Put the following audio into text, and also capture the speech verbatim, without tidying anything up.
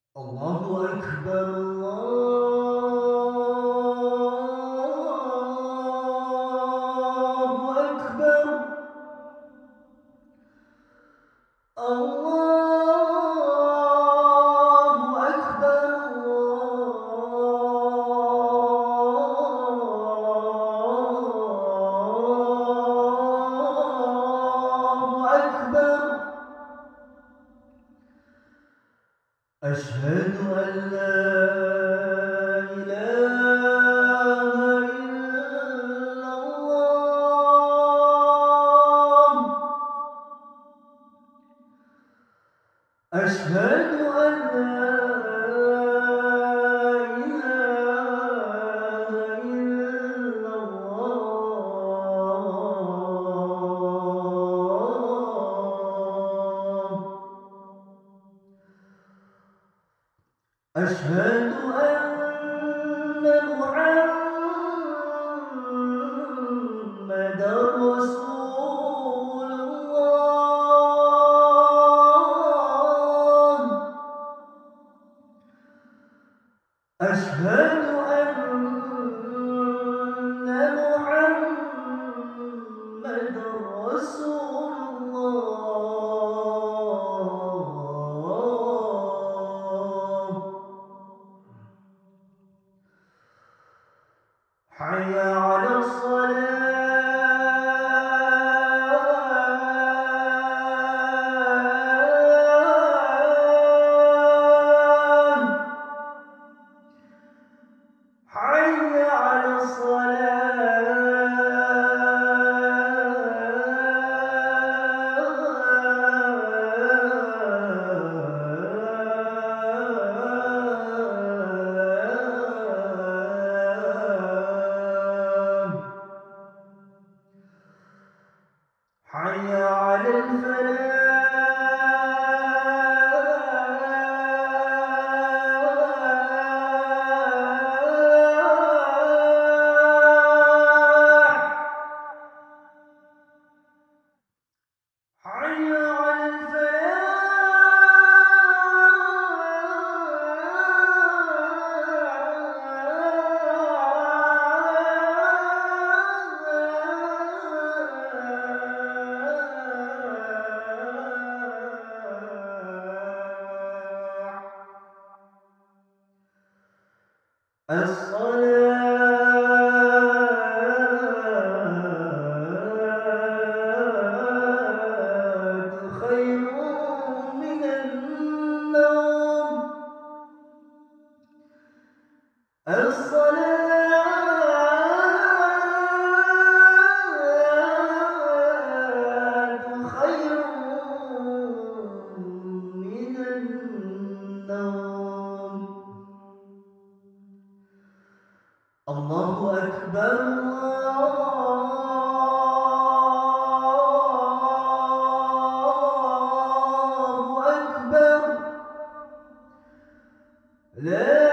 الله أكبر الله أكبر الله أكبر الله أكبر. أشهد أن لا إله إلا الله. أشهد أن لا إله إلا الله. أشهد أن محمدًا رسول الله. أشهد أن محمدًا رسول الله. حي على الصلاة. حي على الصلاة. حي على الفلاح. حي على الفلاح. الصلاة خير من النوم. الصلاة خير من النوم. الله أكبر الله أكبر. لا